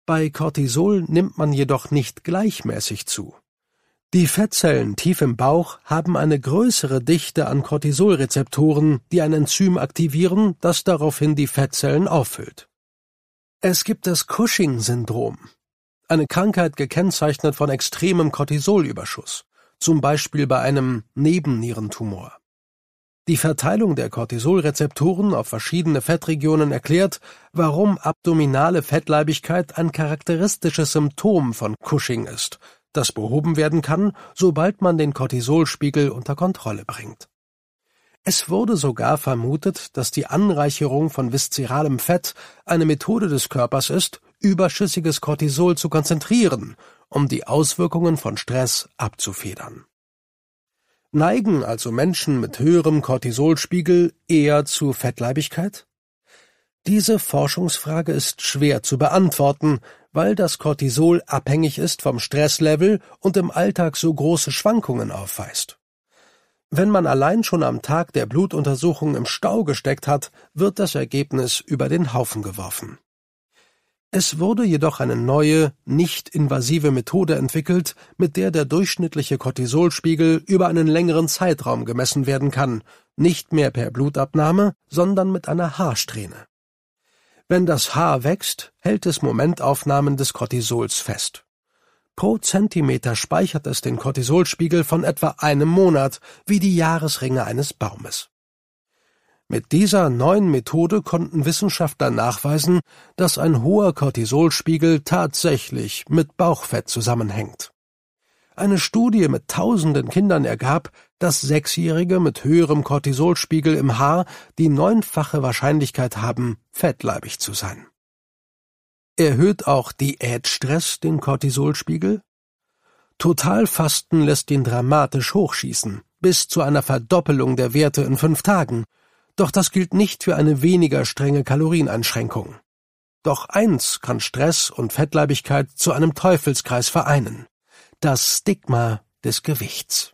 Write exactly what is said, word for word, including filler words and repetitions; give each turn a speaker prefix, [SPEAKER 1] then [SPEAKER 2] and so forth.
[SPEAKER 1] Bei Cortisol nimmt man jedoch nicht gleichmäßig zu. Die Fettzellen tief im Bauch haben eine größere Dichte an Cortisolrezeptoren, die ein Enzym aktivieren, das daraufhin die Fettzellen auffüllt. Es gibt das Cushing-Syndrom, eine Krankheit gekennzeichnet von extremem Cortisolüberschuss, zum Beispiel bei einem Nebennierentumor. Die Verteilung der Cortisolrezeptoren auf verschiedene Fettregionen erklärt, warum abdominale Fettleibigkeit ein charakteristisches Symptom von Cushing ist, das behoben werden kann, sobald man den Cortisolspiegel unter Kontrolle bringt. Es wurde sogar vermutet, dass die Anreicherung von viszeralem Fett eine Methode des Körpers ist, überschüssiges Cortisol zu konzentrieren, um die Auswirkungen von Stress abzufedern. Neigen also Menschen mit höherem Cortisolspiegel eher zu Fettleibigkeit? Diese Forschungsfrage ist schwer zu beantworten, weil das Cortisol abhängig ist vom Stresslevel und im Alltag so große Schwankungen aufweist. Wenn man allein schon am Tag der Blutuntersuchung im Stau gesteckt hat, wird das Ergebnis über den Haufen geworfen. Es wurde jedoch eine neue, nicht-invasive Methode entwickelt, mit der der durchschnittliche Cortisolspiegel über einen längeren Zeitraum gemessen werden kann, nicht mehr per Blutabnahme, sondern mit einer Haarsträhne. Wenn das Haar wächst, hält es Momentaufnahmen des Cortisols fest. Pro Zentimeter speichert es den Cortisolspiegel von etwa einem Monat, wie die Jahresringe eines Baumes. Mit dieser neuen Methode konnten Wissenschaftler nachweisen, dass ein hoher Cortisolspiegel tatsächlich mit Bauchfett zusammenhängt. Eine Studie mit tausenden Kindern ergab, dass Sechsjährige mit höherem Cortisolspiegel im Haar die neunfache Wahrscheinlichkeit haben, fettleibig zu sein. Erhöht auch Diätstress den Cortisolspiegel? Totalfasten lässt ihn dramatisch hochschießen, bis zu einer Verdoppelung der Werte in fünf Tagen. Doch das gilt nicht für eine weniger strenge Kalorieneinschränkung. Doch eins kann Stress und Fettleibigkeit zu einem Teufelskreis vereinen: das Stigma des Gewichts.